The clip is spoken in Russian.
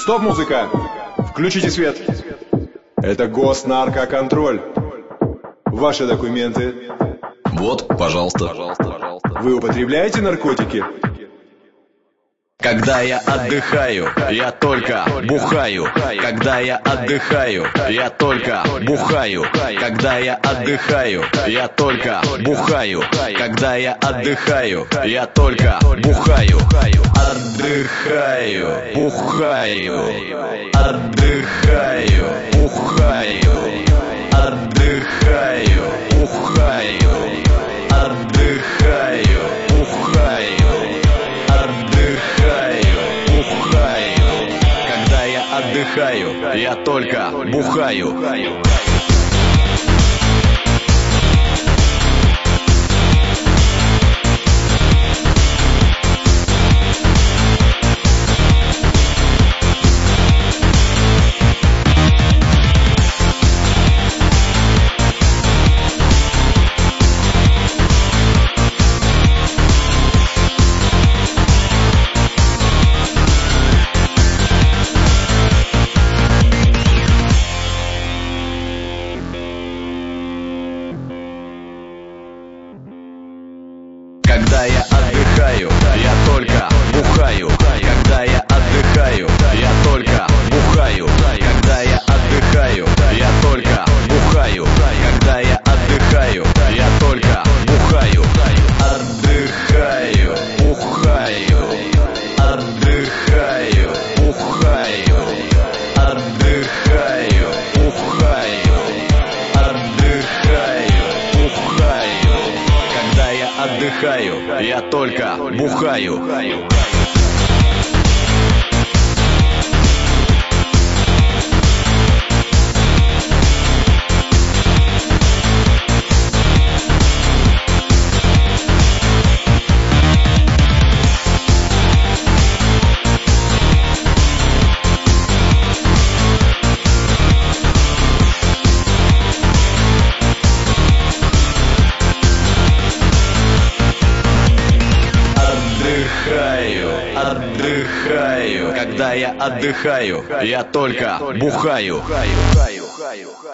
Стоп, музыка! Включите свет. Это госнаркоконтроль. Ваши документы. Вот, пожалуйста. Вы употребляете наркотики? Когда я отдыхаю, я только бухаю. Когда я отдыхаю, я только бухаю. Когда я отдыхаю, я только бухаю. Когда я отдыхаю, я только бухаю. Отдыхаю, бухаю. Отдыхаю, бухаю. Отдыхаю, бухаю. Отдыхаю, бухаю. Отдыхаю, бухаю. Когда я отдыхаю, я только бухаю. Когда я отдыхаю, я только бухаю. Когда я отдыхаю, я только бухаю. Когда я отдыхаю, я только бухаю. Когда я отдыхаю, я только бухаю. Отдыхаю, бухаю. Отдыхаю, бухаю. Отдыхаю, бухаю. Отдыхаю, бухаю. Когда я отдыхаю, я только бухаю. Отдыхаю. Когда я отдыхаю, я только бухаю.